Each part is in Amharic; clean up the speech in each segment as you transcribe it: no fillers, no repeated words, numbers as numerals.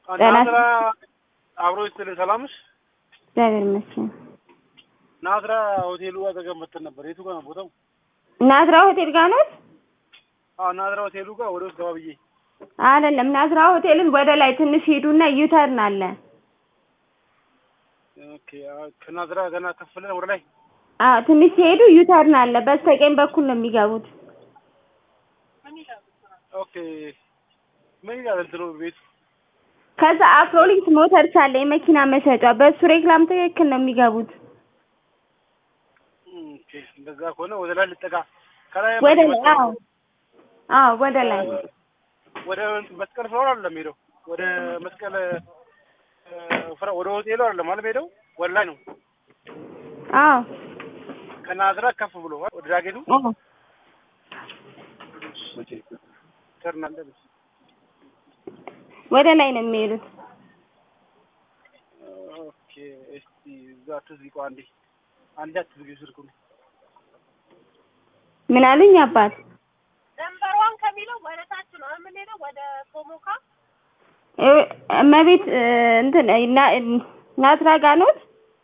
ናዝራ አብሮ ይስጥል ሰላምሽ እግዚአብሔር ይመስገን። ናዝራ ሆቴሉ አጠገብ መጥተን ነበር። የቱ ጋር ነው ቦታው? ናዝራ ሆቴል ጋር ነው? ናዝራ ሆቴሉ ጋር ወደ ውስጥ ገባ ብዬ አይደለም። ናዝራ ሆቴልን ወደ ላይ ትንሽ ሄዱና ዩተርን አለ። ኦኬ ከናዝራ ገና ከፍለ ወደ ላይ ትንሽ ሄዱ ዩተርን አለ። በስተቀኝ በኩል ነው የሚገቡት። ኦኬ ምን ይላል እንትኑ ቤት? ከዛ አፍሮሊንክ ሞተርስ አለ የመኪና መሸጫ። በሱ ሬክላም ትክክል ነው የሚገቡት። ኦኬ እንደዛ ከሆነ ወደ ላይ ልጠጋ ከላይ ወደ ላይ ወደ ላይ ወደ መስቀል ፍሎር አይደለም ሄደው ወደ መስቀል ወደ ሆቴሉ አይደለም ማለት ሄደው ወደ ላይ ነው። ከናዝራ ከፍ ብሎ ወደ ዳገቱ ተርናለች ወደ ላይ ነው የሚሄዱት። ኦኬ እስቲ እዛ ትዝቆ አንዴ አትዝጊው ስልኩን። ምን አሉኝ አባት? ደንበሯን ከሚለው ወደ ታች ነው የምንሄደው ወደ ቶሞካ እመቤት እንትን ናዝራ ጋር ነው።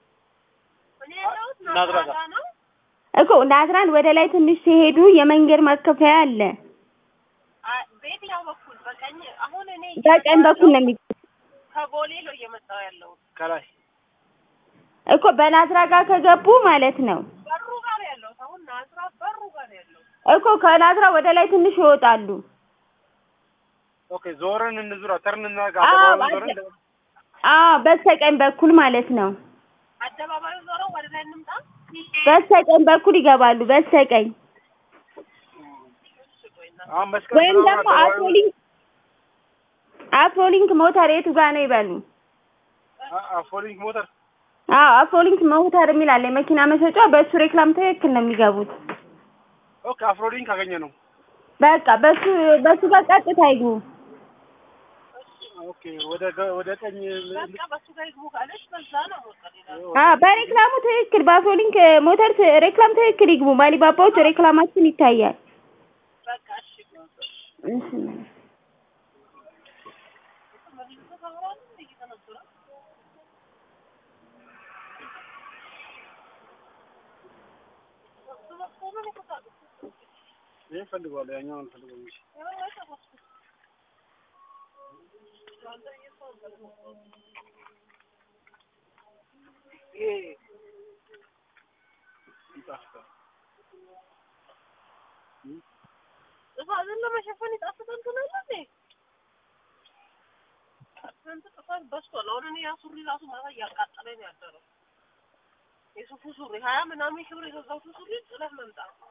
ናዝራ ጋር ነው እኮ ናዝራን ወደ ላይ ትንሽ ሲሄዱ የመንገድ ማከፋያ አለ። በየትኛው በኩል? በቀኝ አሁን እኔ በቀኝ በኩል ነው ከቦሌ ነው እየመጣው ያለው። ከላይ እኮ በናዝራ ጋር ከገቡ ማለት ነው። በሩ ጋር ያለው አሁን ናዝራ በሩ ጋር ያለው እኮ ከናዝራ ወደ ላይ ትንሽ ይወጣሉ። ኦኬ ዞረን እንዙራ ተርንና በስተቀኝ በኩል ማለት ነው። አደባባዩ ዞረው ወደ ላይ እንምጣ። በስተቀኝ በኩል ይገባሉ። በስተቀኝ ወይም ደግሞ አፍሮሊንክ ሞተር የቱ ጋር ነው ይበሉ። አፍሮሊንክ ሞተር አፍሮሊንክ ሞተር የሚል አለ የመኪና መሸጫ። በሱ ሬክላም ትክክል ነው የሚገቡት። ኦኬ አፍሮሊንክ አገኘ ነው። በቃ በሱ ጋር ቀጥታ ይግቡ። ኦኬ ወደ ቀኝ በቃ በሱ ጋር ይግቡ ካለሽ በዛ ነው ወጣ። በሬክላሙ ትክክል በአፍሮሊንክ ሞተር ሬክላም ትክክል ይግቡ። ማሊባባዎች ሬክላማችን ይታያል። በቃ እሺ ፈልጓል ያኛውን ፈልጓል። እዛን ለመሸፈን ይጣፍጣል ትላለህ። አንተ ተፋን በስቷል። አሁን እኔ ያ ሱሪ ራሱ ማታ እያቃጠለኝ ያደረው የሱፉ ሱሪ 20 ምናምን ሺህ ብር የገዛው ሱሪ ጥለህ መምጣት